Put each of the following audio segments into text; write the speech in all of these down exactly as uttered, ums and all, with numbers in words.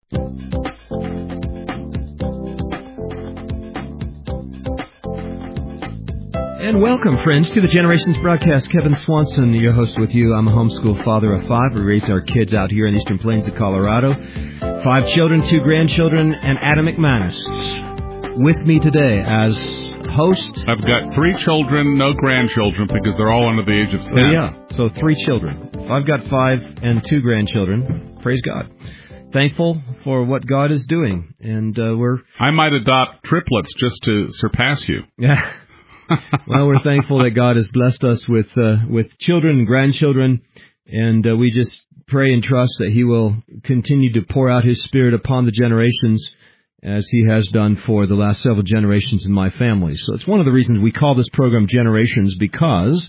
And welcome, friends, to the Generations broadcast. Kevin Swanson, your host with you. I'm a homeschool father of five. We raise our kids out here in the Eastern Plains of Colorado. Five children, two grandchildren, and Adam McManus with me today as host. I've got three children, no grandchildren, because they're all under the age of ten. Oh, yeah, so three children. I've got five and two grandchildren. Praise God. Thankful for what God is doing. And uh, we're... I might adopt triplets just to surpass you. Yeah. Well, we're thankful that God has blessed us with uh, with children and grandchildren, and uh, we just pray and trust that He will continue to pour out His Spirit upon the generations as He has done for the last several generations in my family. So it's one of the reasons we call this program Generations, because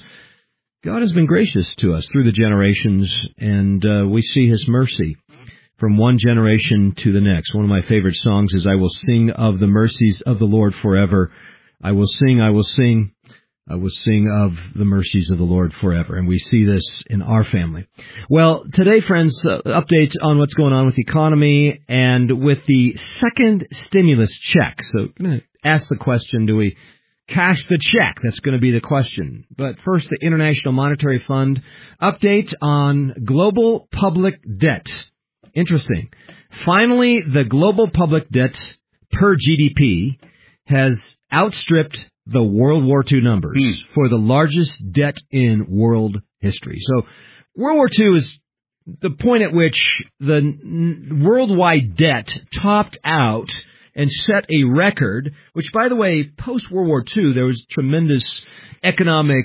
God has been gracious to us through the generations, and uh, we see His mercy from one generation to the next. One of my favorite songs is, I will sing of the mercies of the Lord forever. I will sing, I will sing, I will sing of the mercies of the Lord forever. And we see this in our family. Well, today, friends, uh, updates on what's going on with the economy and with the second stimulus check. So I'm going to ask the question, do we cash the check? That's going to be the question. But first, the International Monetary Fund update on global public debt. Interesting. Finally, the global public debt per G D P has outstripped the World War Two numbers mm. for the largest debt in world history. So World War Two is the point at which the n- worldwide debt topped out and set a record, which, by the way, post-World War Two, there was tremendous economic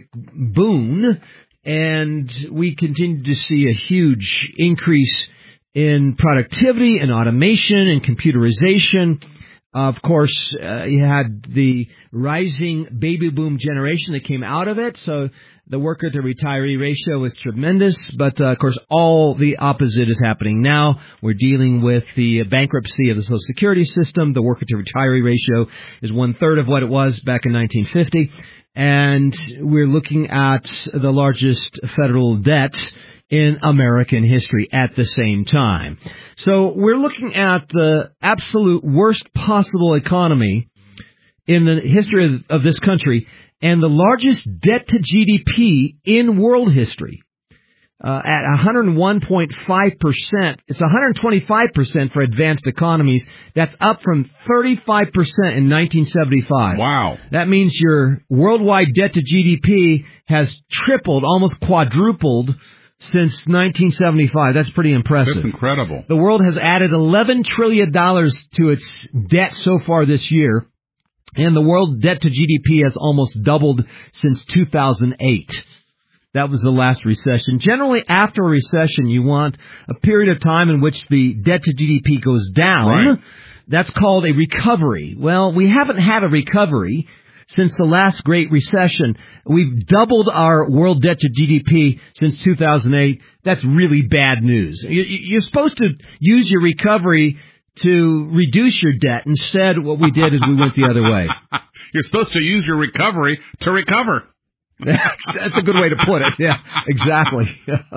boom, and we continued to see a huge increase in productivity and automation and computerization. Of course, uh, you had the rising baby boom generation that came out of it, so the worker to retiree ratio was tremendous, but uh, of course all the opposite is happening now. We're dealing with the bankruptcy of the Social Security system. The worker to retiree ratio is one-third of what it was back in nineteen fifty, and we're looking at the largest federal debt in American history at the same time. So we're looking at the absolute worst possible economy in the history of, of this country and the largest debt to G D P in world history uh, at one hundred one point five percent. It's one hundred twenty-five percent for advanced economies. That's up from thirty-five percent in nineteen seventy-five. Wow. That means your worldwide debt to G D P has tripled, almost quadrupled, since nineteen seventy-five. That's pretty impressive. That's incredible. The world has added eleven trillion dollars to its debt so far this year, and the world debt to G D P has almost doubled since two thousand eight. That was the last recession. Generally, after a recession, you want a period of time in which the debt to G D P goes down. Right. That's called a recovery. Well, we haven't had a recovery since the last Great Recession. We've doubled our world debt to G D P since two thousand eight. That's really bad news. You're supposed to use your recovery to reduce your debt. Instead, what we did is we went the other way. You're supposed to use your recovery to recover. That's a good way to put it. Yeah, exactly.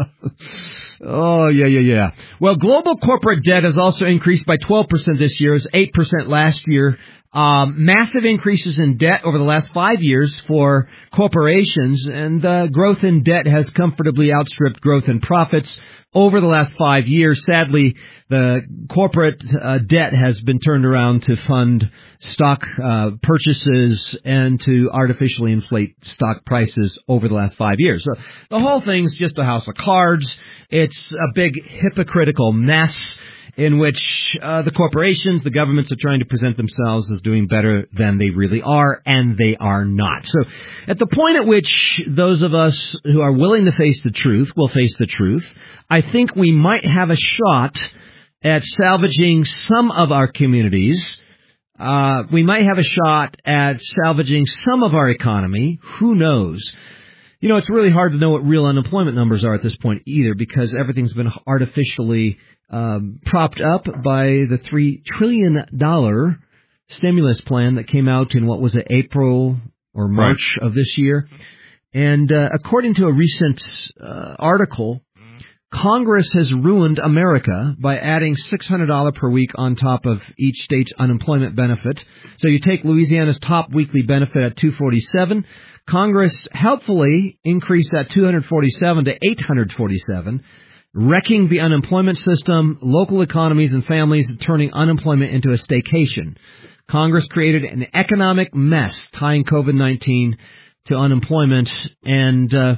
Oh, yeah, yeah, yeah. Well, global corporate debt has also increased by twelve percent this year. It was eight percent last year. Um, massive increases in debt over the last five years for corporations, and uh, growth in debt has comfortably outstripped growth in profits over the last five years. Sadly, the corporate uh, debt has been turned around to fund stock uh, purchases and to artificially inflate stock prices over the last five years. So the whole thing's just a house of cards. It's a big hypocritical mess in which uh, the corporations, the governments are trying to present themselves as doing better than they really are, and they are not. So at the point at which those of us who are willing to face the truth will face the truth, I think we might have a shot at salvaging some of our communities. Uh, we might have a shot at salvaging some of our economy. Who knows? You know, it's really hard to know what real unemployment numbers are at this point either, because everything's been artificially um, propped up by the three trillion dollars stimulus plan that came out in, what was it, April or March right. of this year. And uh, according to a recent uh, article Congress has ruined America by adding six hundred dollars per week on top of each state's unemployment benefit. So you take Louisiana's top weekly benefit at two hundred forty-seven dollars. Congress helpfully increased that two hundred forty-seven dollars to eight hundred forty-seven dollars, wrecking the unemployment system, local economies, and families, turning unemployment into a staycation. Congress created an economic mess tying COVID nineteen to unemployment, and uh,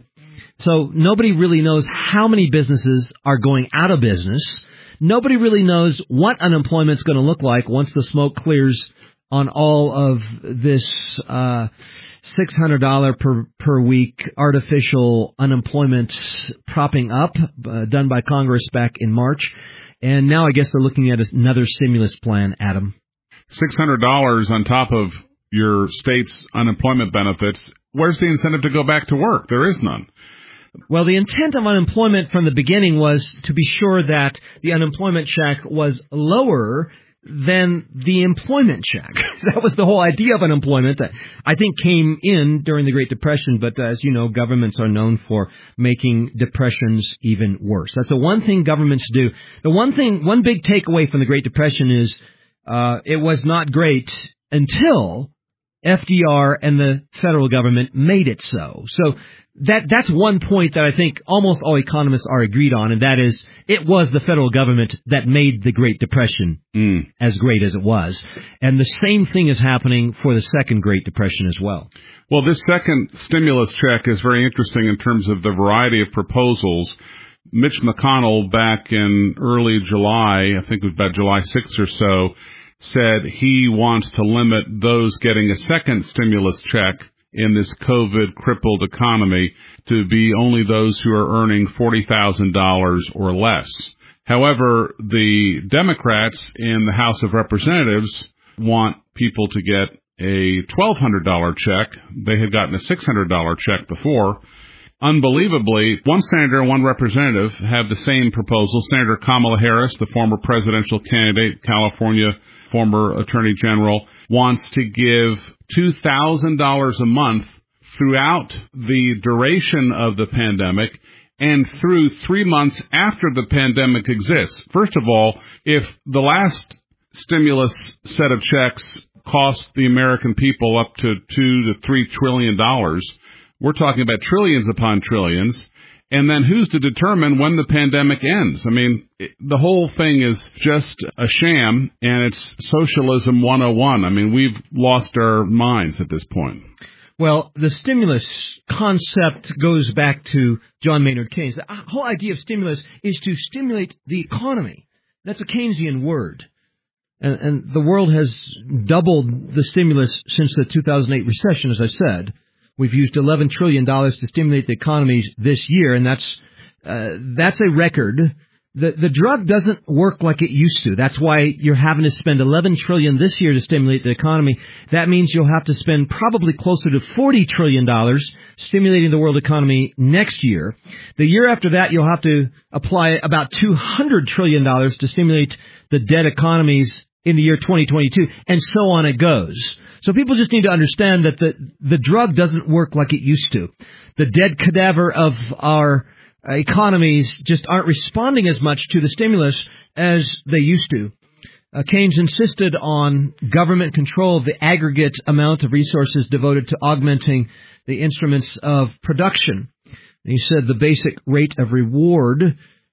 so nobody really knows how many businesses are going out of business. Nobody really knows what unemployment's going to look like once the smoke clears on all of this uh, six hundred dollars per, per week artificial unemployment propping up uh, done by Congress back in March. And now I guess they're looking at another stimulus plan, Adam. six hundred dollars on top of your state's unemployment benefits. Where's the incentive to go back to work? There is none. Well, the intent of unemployment from the beginning was to be sure that the unemployment check was lower than the employment check. That was the whole idea of unemployment that I think came in during the Great Depression. But uh, as you know, governments are known for making depressions even worse. That's the one thing governments do. The one thing, one big takeaway from the Great Depression is uh, it was not great until F D R and the federal government made it so. So that that's one point that I think almost all economists are agreed on, and that is it was the federal government that made the Great Depression mm. as great as it was. And the same thing is happening for the second Great Depression as well. Well, this second stimulus check is very interesting in terms of the variety of proposals. Mitch McConnell, back in early July, I think it was about July sixth or so, said he wants to limit those getting a second stimulus check in this COVID-crippled economy to be only those who are earning forty thousand dollars or less. However, the Democrats in the House of Representatives want people to get a twelve hundred dollars check. They had gotten a six hundred dollars check before. Unbelievably, one senator and one representative have the same proposal. Senator Kamala Harris, the former presidential candidate, California former attorney general, wants to give two thousand dollars a month throughout the duration of the pandemic and through three months after the pandemic exists. First of all, if the last stimulus set of checks cost the American people up to two to three trillion dollars, we're talking about trillions upon trillions. And then who's to determine when the pandemic ends? I mean, it, the whole thing is just a sham, and it's socialism one oh one. I mean, we've lost our minds at this point. Well, the stimulus concept goes back to John Maynard Keynes. The whole idea of stimulus is to stimulate the economy. That's a Keynesian word. And, and the world has doubled the stimulus since the two thousand eight recession, as I said. We've used eleven trillion dollars to stimulate the economies this year, and that's uh, that's a record. The the drug doesn't work like it used to. That's why you're having to spend eleven trillion dollars this year to stimulate the economy. That means you'll have to spend probably closer to forty trillion dollars stimulating the world economy next year. The year after that, you'll have to apply about two hundred trillion dollars to stimulate the dead economies in the year twenty twenty-two, and so on it goes. So people just need to understand that the, the drug doesn't work like it used to. The dead cadaver of our economies just aren't responding as much to the stimulus as they used to. Uh, Keynes insisted on government control of the aggregate amount of resources devoted to augmenting the instruments of production. And he said the basic rate of reward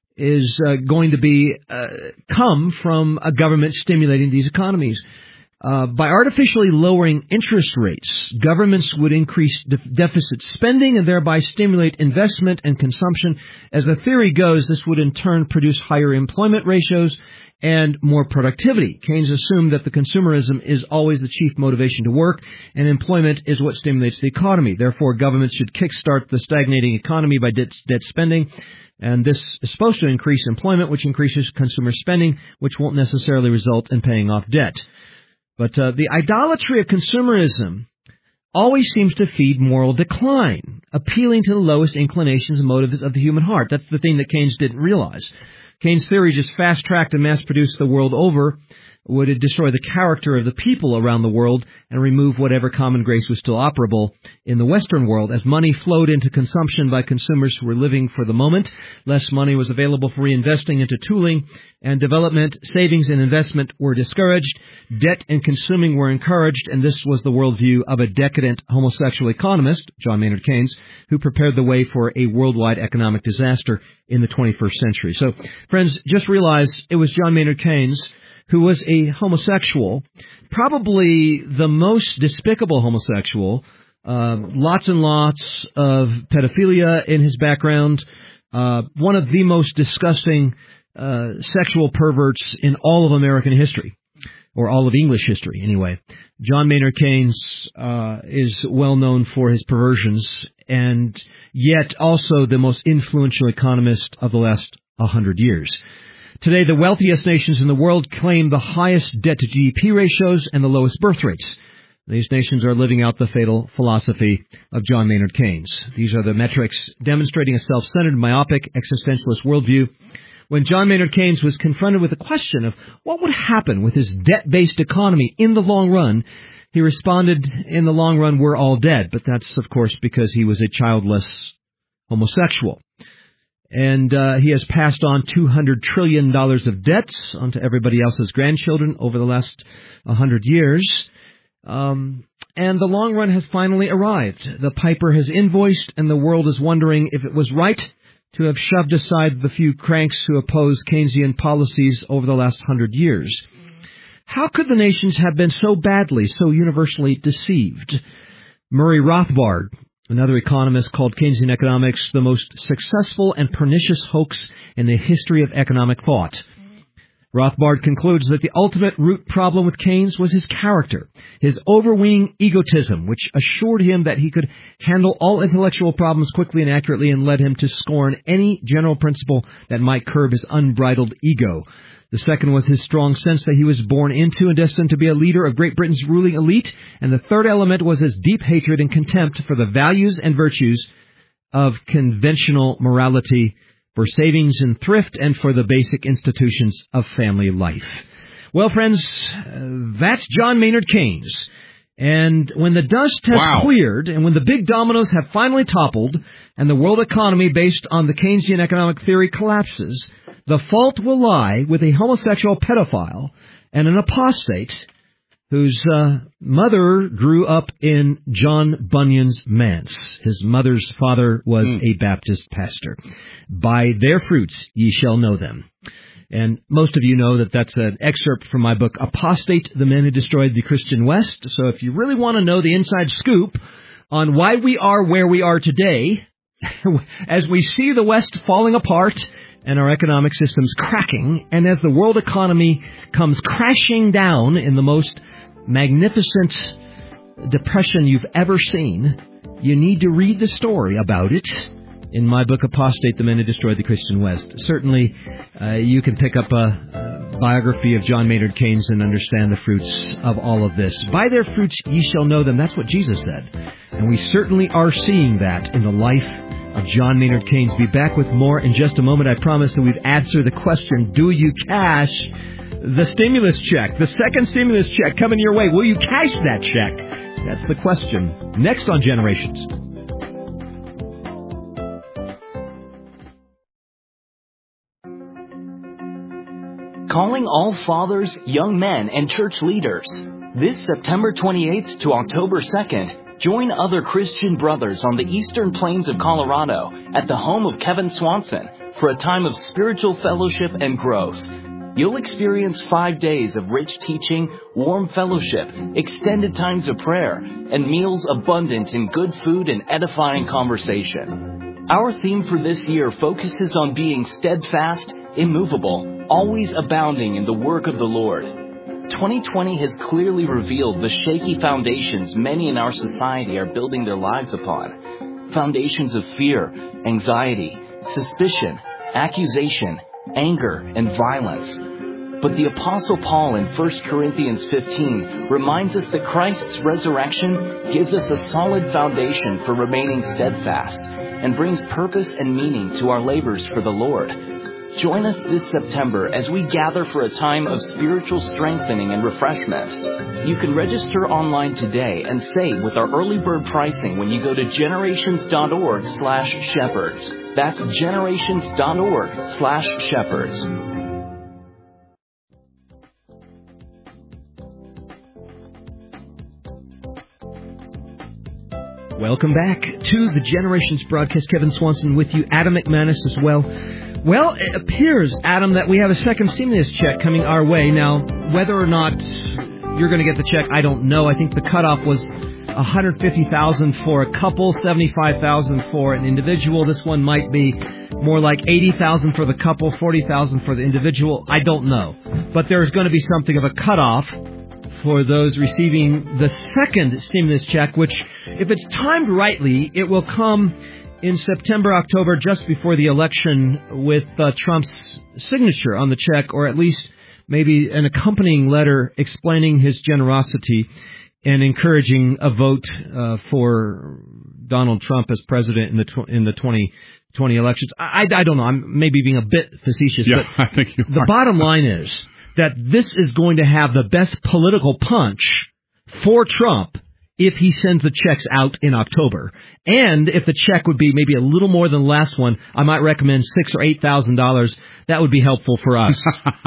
is uh, going to be uh, come from a government stimulating these economies. Uh, by artificially lowering interest rates, governments would increase de- deficit spending and thereby stimulate investment and consumption. As the theory goes, this would in turn produce higher employment ratios and more productivity. Keynes assumed that the consumerism is always the chief motivation to work, and employment is what stimulates the economy. Therefore, governments should kickstart the stagnating economy by debt, debt spending. And this is supposed to increase employment, which increases consumer spending, which won't necessarily result in paying off debt. But uh, the idolatry of consumerism always seems to feed moral decline, appealing to the lowest inclinations and motives of the human heart. That's the thing that Keynes didn't realize. Keynes' theory just fast-tracked and mass-produced the world over would destroy the character of the people around the world and remove whatever common grace was still operable in the Western world. As money flowed into consumption by consumers who were living for the moment, less money was available for reinvesting into tooling and development. Savings and investment were discouraged. Debt and consuming were encouraged, and this was the worldview of a decadent homosexual economist, John Maynard Keynes, who prepared the way for a worldwide economic disaster in the twenty-first century. So, friends, just realize it was John Maynard Keynes who was a homosexual, probably the most despicable homosexual, uh, lots and lots of pedophilia in his background, uh, one of the most disgusting uh, sexual perverts in all of American history, or all of English history, anyway. John Maynard Keynes uh, is well known for his perversions, and yet also the most influential economist of the last one hundred years. Today, the wealthiest nations in the world claim the highest debt-to-G D P ratios and the lowest birth rates. These nations are living out the fatal philosophy of John Maynard Keynes. These are the metrics demonstrating a self-centered, myopic, existentialist worldview. When John Maynard Keynes was confronted with the question of what would happen with his debt-based economy in the long run, he responded, in the long run, we're all dead. But that's, of course, because he was a childless homosexual. And uh, he has passed on two hundred trillion dollars of debts onto everybody else's grandchildren over the last one hundred years. Um, and the long run has finally arrived. The piper has invoiced, and the world is wondering if it was right to have shoved aside the few cranks who oppose Keynesian policies over the last hundred years. How could the nations have been so badly, so universally deceived? Murray Rothbard, another economist, called Keynesian economics the most successful and pernicious hoax in the history of economic thought. Rothbard concludes that the ultimate root problem with Keynes was his character, his overweening egotism, which assured him that he could handle all intellectual problems quickly and accurately and led him to scorn any general principle that might curb his unbridled ego. The second was his strong sense that he was born into and destined to be a leader of Great Britain's ruling elite. And the third element was his deep hatred and contempt for the values and virtues of conventional morality, for savings and thrift, and for the basic institutions of family life. Well, friends, uh, that's John Maynard Keynes. And when the dust has wow. cleared, and when the big dominoes have finally toppled, and the world economy based on the Keynesian economic theory collapses, the fault will lie with a homosexual pedophile and an apostate whose uh, mother grew up in John Bunyan's manse. His mother's father was mm. a Baptist pastor. By their fruits ye shall know them. And most of you know that that's an excerpt from my book, Apostate, the Men Who Destroyed the Christian West. So if you really want to know the inside scoop on why we are where we are today, as we see the West falling apart and our economic systems cracking, and as the world economy comes crashing down in the most magnificent depression you've ever seen, you need to read the story about it in my book, Apostate, the Men Who Destroyed the Christian West. Certainly, uh, you can pick up a, a biography of John Maynard Keynes and understand the fruits of all of this. By their fruits ye shall know them. That's what Jesus said. And we certainly are seeing that in the life of John Maynard Keynes. Be back with more in just a moment. I promise that we've answered the question, do you cash the stimulus check? The second stimulus check coming your way. Will you cash that check? That's the question. Next on Generations. Calling all fathers, young men, and church leaders. This September twenty-eighth to October second, join other Christian brothers on the eastern plains of Colorado at the home of Kevin Swanson for a time of spiritual fellowship and growth. You'll experience five days of rich teaching, warm fellowship, extended times of prayer, and meals abundant in good food and edifying conversation. Our theme for this year focuses on being steadfast, immovable, always abounding in the work of the Lord. twenty twenty has clearly revealed the shaky foundations many in our society are building their lives upon. Foundations of fear, anxiety, suspicion, accusation, anger, and violence. But the Apostle Paul in First Corinthians fifteen reminds us that Christ's resurrection gives us a solid foundation for remaining steadfast and brings purpose and meaning to our labors for the Lord. Join us this September as we gather for a time of spiritual strengthening and refreshment. You can register online today and save with our early bird pricing when you go to generations.org slash shepherds. That's generations.org slash shepherds. Welcome back to the Generations broadcast. Kevin Swanson with you, Adam McManus as well. Well, it appears, Adam, that we have a second stimulus check coming our way. Now, whether or not you're going to get the check, I don't know. I think the cutoff was one hundred fifty thousand dollars for a couple, seventy-five thousand dollars for an individual. This one might be more like eighty thousand dollars for the couple, forty thousand dollars for the individual. I don't know. But there's going to be something of a cutoff for those receiving the second stimulus check, which, if it's timed rightly, it will come in September, October, just before the election, with uh, Trump's signature on the check, or at least maybe an accompanying letter explaining his generosity and encouraging a vote uh, for Donald Trump as president in the tw- in the twenty twenty elections. I, I don't know. I'm maybe being a bit facetious, yeah, but I think you the are. Bottom line is that this is going to have the best political punch for Trump if he sends the checks out in October. And if the check would be maybe a little more than the last one, I might recommend six or eight thousand dollars. That would be helpful for us.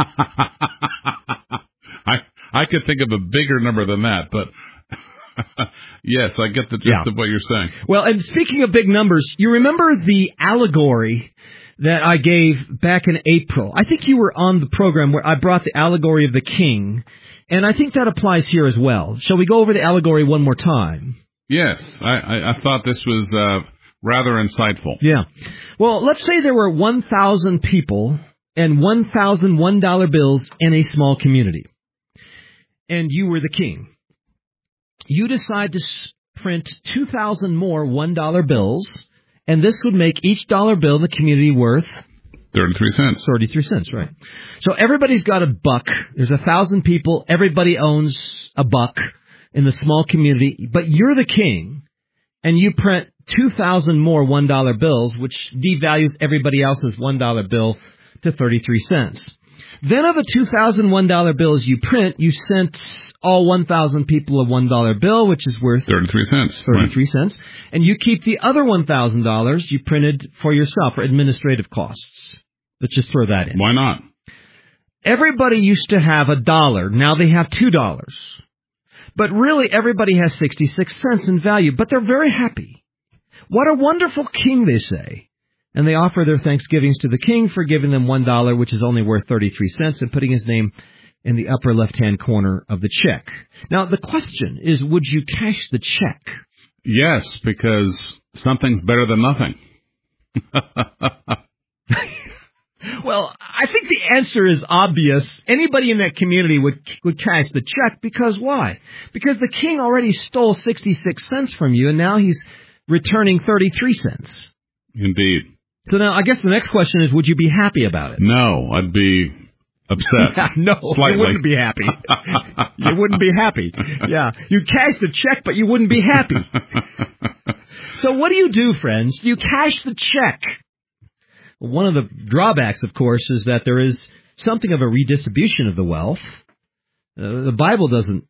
I I could think of a bigger number than that, but yes, I get the gist Yeah. of what you're saying. Well, and speaking of big numbers, you remember the allegory that I gave back in April? I think you were on the program where I brought the allegory of the king. And I think that applies here as well. Shall we go over the allegory one more time? Yes, I, I, I thought this was uh, rather insightful. Yeah. Well, let's say there were one thousand people and one thousand one dollar bills in a small community. And you were the king. You decide to print two thousand more one dollar bills, and this would make each dollar bill in the community worth thirty-three cents. thirty-three cents, right. So everybody's got a buck. There's a thousand people. Everybody owns a buck in the small community. But you're the king, and you print two thousand more one dollar bills, which devalues everybody else's one dollar bill to thirty-three cents. Then of the two thousand one dollar bills you print, you sent all one thousand people a one dollar bill, which is worth thirty-three cents. thirty-three cents. And you keep the other one thousand dollars you printed for yourself for administrative costs. Let's just throw that in. Why not? Everybody used to have a dollar. Now they have two dollars. But really, everybody has sixty-six cents in value. But they're very happy. What a wonderful king, they say. And they offer their thanksgivings to the king for giving them one dollar, which is only worth thirty-three cents, and putting his name in the upper left-hand corner of the check. Now, the question is, would you cash the check? Yes, because something's better than nothing. Well, I think the answer is obvious. Anybody in that community would would cash the check, because why? Because the king already stole sixty-six cents from you, and now he's returning thirty-three cents. Indeed. So now, I guess the next question is, would you be happy about it? No, I'd be upset. No, Slightly. you wouldn't be happy. You wouldn't be happy. Yeah, you cash the check, but you wouldn't be happy. So what do you do, friends? You cash the check. One of the drawbacks, of course, is that there is something of a redistribution of the wealth. Uh, the Bible doesn't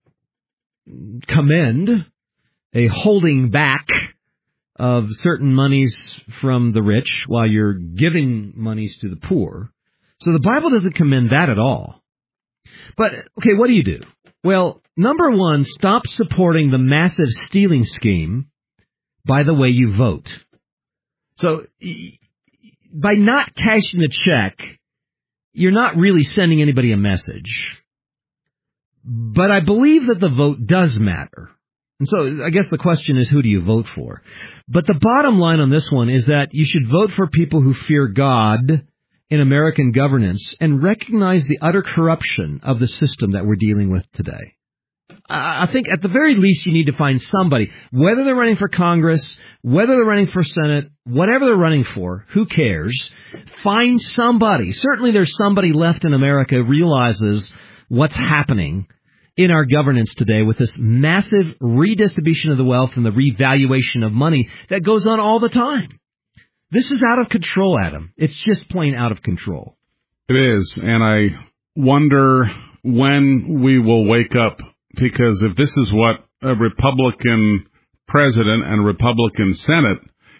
commend a holding back of certain monies from the rich while you're giving monies to the poor. So the Bible doesn't commend that at all. But, okay, what do you do? Well, number one, stop supporting the massive stealing scheme by the way you vote. So, by not cashing the check, you're not really sending anybody a message. But I believe that the vote does matter. And so I guess the question is, who do you vote for? But the bottom line on this one is that you should vote for people who fear God in American governance and recognize the utter corruption of the system that we're dealing with today. I think at the very least you need to find somebody, whether they're running for Congress, whether they're running for Senate, whatever they're running for, who cares? Find somebody. Certainly there's somebody left in America who realizes what's happening in our governance today with this massive redistribution of the wealth and the revaluation of money that goes on all the time. This is out of control, Adam. It's just plain out of control. It is, and I wonder when we will wake up, because if this is what a Republican president and a Republican Senate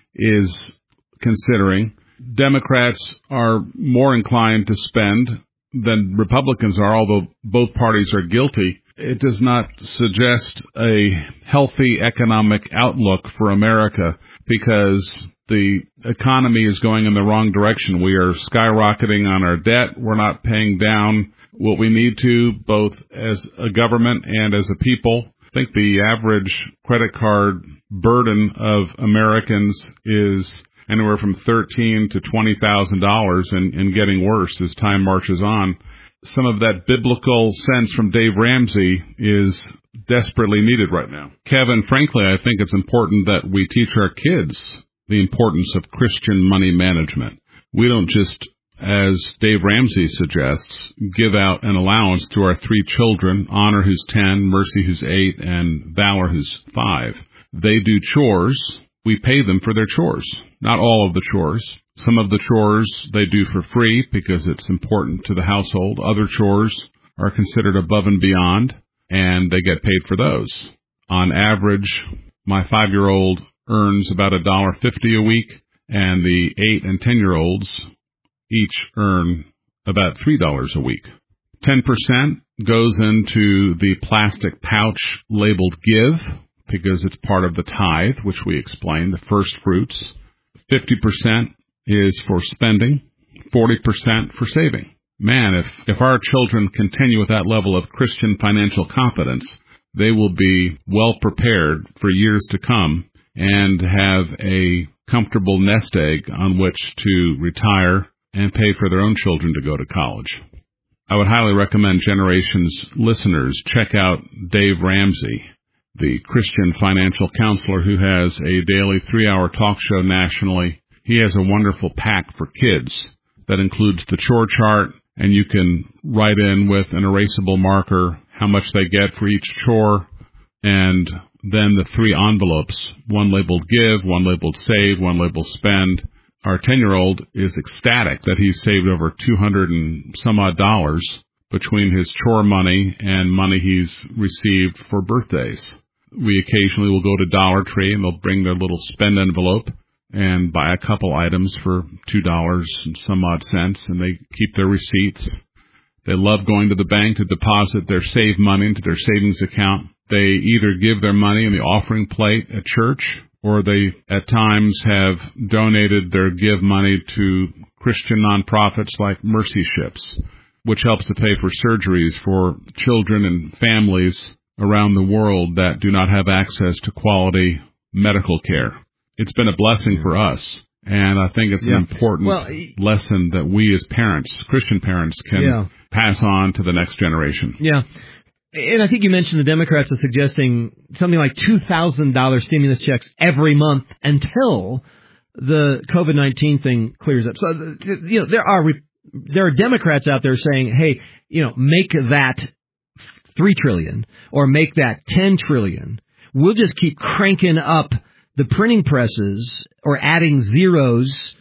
is considering, Democrats are more inclined to spend than Republicans are, although both parties are guilty. It does not suggest a healthy economic outlook for America, because the economy is going in the wrong direction. We are skyrocketing on our debt. We're not paying down what we need to, both as a government and as a people. I think the average credit card burden of Americans is anywhere from thirteen thousand dollars to twenty thousand dollars, and, and getting worse as time marches on. Some of that biblical sense from Dave Ramsey is desperately needed right now. Kevin, frankly, I think it's important that we teach our kids the importance of Christian money management. We don't just, as Dave Ramsey suggests, give out an allowance to our three children, Honor who's ten, Mercy who's eight, and Valor who's five. They do chores. We pay them for their chores. Not all of the chores. Some of the chores they do for free because it's important to the household. Other chores are considered above and beyond, and they get paid for those. On average, my five-year-old earns about one dollar fifty a week, and the eight and ten-year-olds each earn about three dollars a week. ten percent goes into the plastic pouch labeled Give, because it's part of the tithe, which we explained, the first fruits. fifty percent is for spending, forty percent for saving. Man, if, if our children continue with that level of Christian financial competence, they will be well prepared for years to come and have a comfortable nest egg on which to retire and pay for their own children to go to college. I would highly recommend Generations listeners check out Dave Ramsey, the Christian financial counselor who has a daily three-hour talk show nationally. He has a wonderful pack for kids that includes the chore chart, and you can write in with an erasable marker how much they get for each chore, and then the three envelopes, one labeled Give, one labeled Save, one labeled Spend. Our ten-year-old is ecstatic that he's saved over two hundred and some odd dollars between his chore money and money he's received for birthdays. We occasionally will go to Dollar Tree, and they'll bring their little spend envelope and buy a couple items for two dollars and some odd cents, and they keep their receipts. They love going to the bank to deposit their saved money into their savings account. They either give their money in the offering plate at church, or they at times have donated their give money to Christian nonprofits like Mercy Ships, which helps to pay for surgeries for children and families around the world that do not have access to quality medical care. It's been a blessing for us, and I think it's yeah. an important well, lesson that we as parents, Christian parents, can yeah. pass on to the next generation. Yeah. And I think you mentioned the Democrats are suggesting something like two thousand dollars stimulus checks every month until the COVID nineteen thing clears up. So, you know, there are there are Democrats out there saying, hey, you know, make that three trillion dollars or make that ten trillion dollars. We'll just keep cranking up the printing presses or adding zeros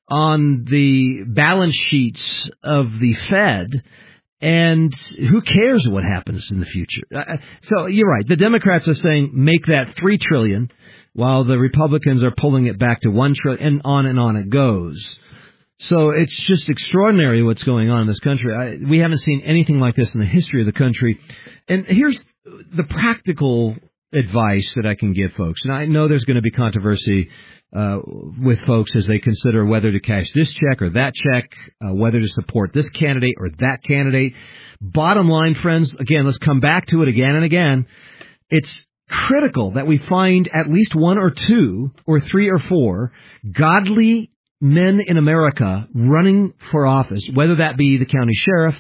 on the balance sheets of the Fed, and who cares what happens in the future? Uh, so you're right. The Democrats are saying make that three trillion dollars, while the Republicans are pulling it back to one trillion dollars, and on and on it goes. So it's just extraordinary what's going on in this country. I, we haven't seen anything like this in the history of the country. And here's the practical advice that I can give folks. And I know there's going to be controversy uh, with folks as they consider whether to cash this check or that check, uh, whether to support this candidate or that candidate. Bottom line, friends, again, let's come back to it again and again. It's critical that we find at least one or two or three or four godly men in America running for office, whether that be the county sheriff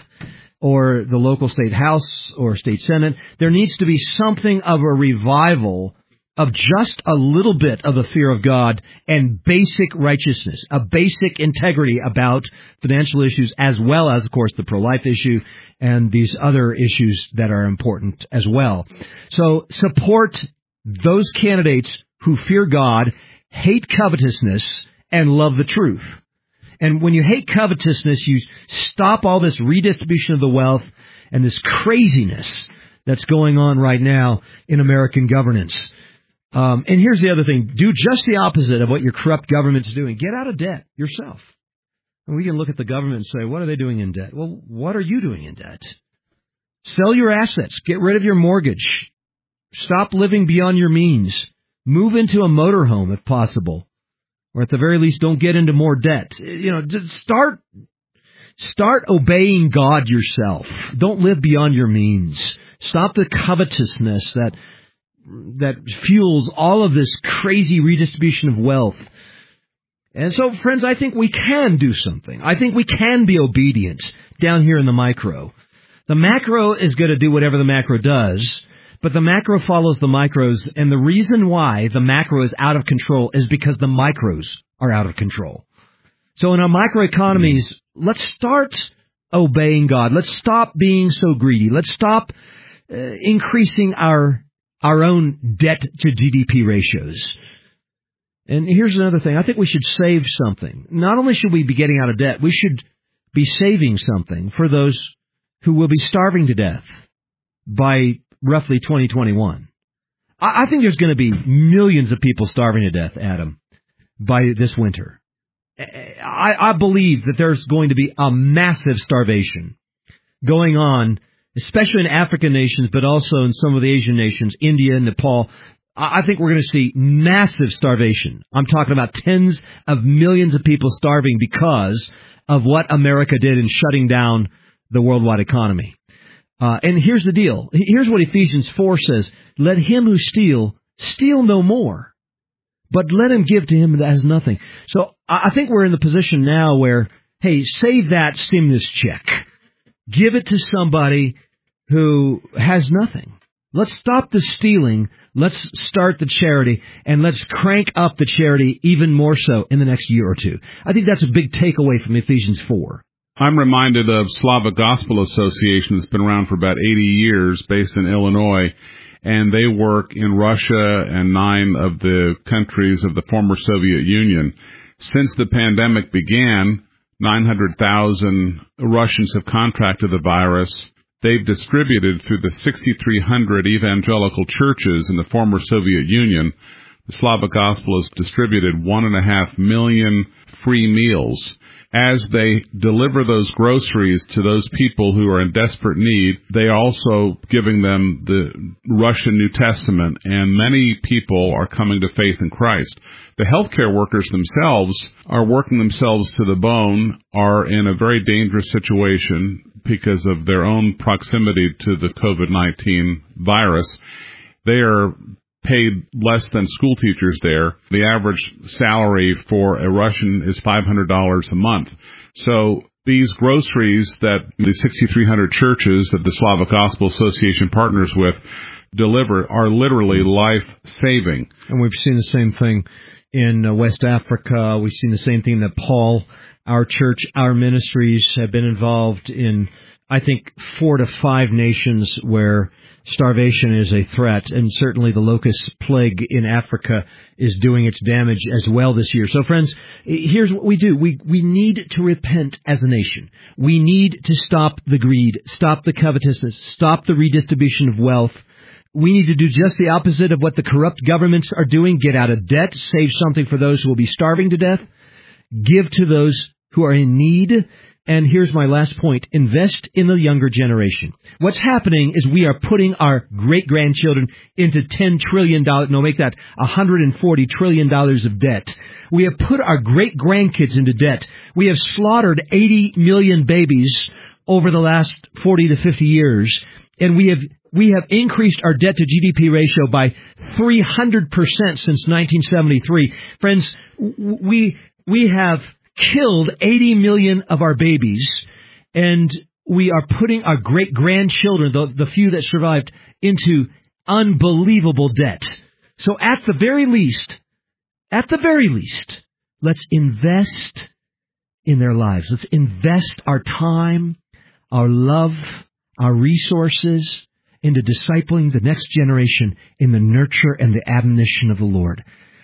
or the local state house or state senate. There needs to be something of a revival of just a little bit of the fear of God and basic righteousness, a basic integrity about financial issues, as well as, of course, the pro-life issue and these other issues that are important as well. So support those candidates who fear God, hate covetousness, and love the truth. And when you hate covetousness, you stop all this redistribution of the wealth and this craziness that's going on right now in American governance. Um, and here's the other thing. Do just the opposite of what your corrupt government's doing. Get out of debt yourself. And we can look at the government and say, what are they doing in debt? Well, what are you doing in debt? Sell your assets. Get rid of your mortgage. Stop living beyond your means. Move into a motorhome if possible. Or at the very least, don't get into more debt. You know, just start, start obeying God yourself. Don't live beyond your means. Stop the covetousness that that fuels all of this crazy redistribution of wealth. And so, friends, I think we can do something. I think we can be obedient down here in the micro. The macro is going to do whatever the macro does, but the macro follows the micros, and the reason why the macro is out of control is because the micros are out of control. So in our microeconomies, let's start obeying God. Let's stop being so greedy. Let's stop uh, increasing our our own debt to G D P ratios. And here's another thing. I think we should save something. Not only should we be getting out of debt, we should be saving something for those who will be starving to death by roughly twenty twenty-one. I, I think there's going to be millions of people starving to death, Adam, by this winter. I, I believe that there's going to be a massive starvation going on, especially in African nations, but also in some of the Asian nations, India, Nepal. I think we're going to see massive starvation. I'm talking about tens of millions of people starving because of what America did in shutting down the worldwide economy. Uh, and here's the deal. Here's what Ephesians four says. Let him who steal, steal no more, but let him give to him that has nothing. So I think we're in the position now where, hey, save that stimulus check. Give it to somebody who has nothing. Let's stop the stealing. Let's start the charity, and let's crank up the charity even more so in the next year or two. I think that's a big takeaway from Ephesians four. I'm reminded of Slavic Gospel Association that's been around for about eighty years, based in Illinois, and they work in Russia and nine of the countries of the former Soviet Union. Since the pandemic began, nine hundred thousand Russians have contracted the virus. They've distributed through the sixty-three hundred evangelical churches in the former Soviet Union. The Slavic Gospel has distributed one and a half million free meals. As they deliver those groceries to those people who are in desperate need, they are also giving them the Russian New Testament, and many people are coming to faith in Christ. The healthcare workers themselves are working themselves to the bone, are in a very dangerous situation because of their own proximity to the COVID nineteen virus. They are paid less than school teachers there. The average salary for a Russian is five hundred dollars a month. So these groceries that the sixty-three hundred churches that the Slavic Gospel Association partners with deliver are literally life-saving. And we've seen the same thing in uh, West Africa. We've seen the same thing in Nepal. Our church, our ministries have been involved in, I think, four to five nations where starvation is a threat, and certainly the locust plague in Africa is doing its damage as well this year. So, friends, here's what we do. We we need to repent as a nation. We need to stop the greed, stop the covetousness, stop the redistribution of wealth. We need to do just the opposite of what the corrupt governments are doing. Get out of debt, save something for those who will be starving to death, give to those who are in need. And here's my last point. Invest in the younger generation. What's happening is we are putting our great-grandchildren into ten trillion dollars, no, make that one hundred forty trillion dollars of debt. We have put our great-grandkids into debt. We have slaughtered eighty million babies over the last forty to fifty years. And we have we have increased our debt to G D P ratio by three hundred percent since nineteen seventy-three. Friends, we we have killed eighty million of our babies, and we are putting our great-grandchildren, the, the few that survived, into unbelievable debt. So at the very least, at the very least, let's invest in their lives. Let's invest our time, our love, our resources into discipling the next generation in the nurture and the admonition of the Lord.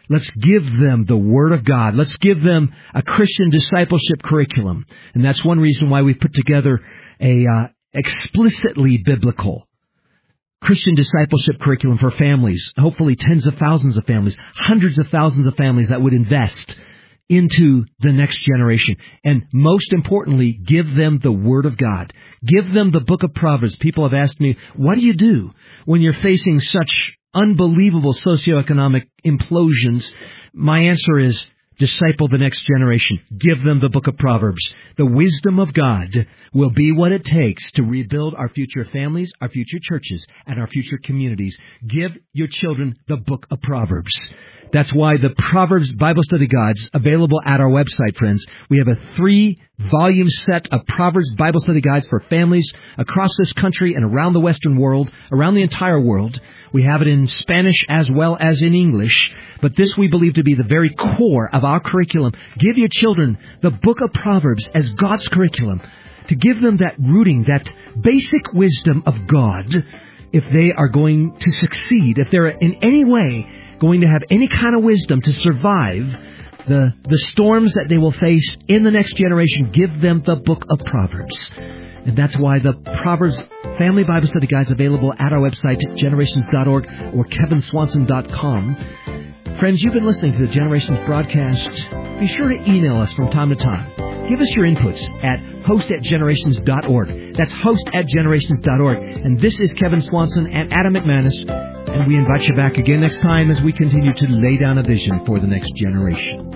Let's give them the Word of God. Let's give them a Christian discipleship curriculum. And that's one reason why we put together a uh, explicitly biblical Christian discipleship curriculum for families, hopefully tens of thousands of families, hundreds of thousands of families that would invest into the next generation. And most importantly, give them the Word of God. Give them the book of Proverbs. People have asked me, what do you do when you're facing such unbelievable socioeconomic implosions? My answer is, disciple the next generation. Give them the book of Proverbs. The wisdom of God will be what it takes to rebuild our future families, our future churches, and our future communities. Give your children the book of Proverbs. That's why the Proverbs Bible Study Guides, available at our website, friends. We have a three-volume set of Proverbs Bible Study Guides for families across this country and around the Western world, around the entire world. We have it in Spanish as well as in English. But this we believe to be the very core of our curriculum. Give your children the book of Proverbs as God's curriculum, to give them that rooting, that basic wisdom of God, if they are going to succeed, if they're in any way going to have any kind of wisdom to survive the the storms that they will face in the next generation. Give them the book of Proverbs. And that's why the Proverbs Family Bible Study Guide is available at our website, generations dot org or kevin swanson dot com. Friends, you've been listening to the Generations broadcast. Be sure to email us from time to time. Give us your inputs at host at generations dot org. That's host at generations dot org. And this is Kevin Swanson and Adam McManus. And we invite you back again next time as we continue to lay down a vision for the next generation.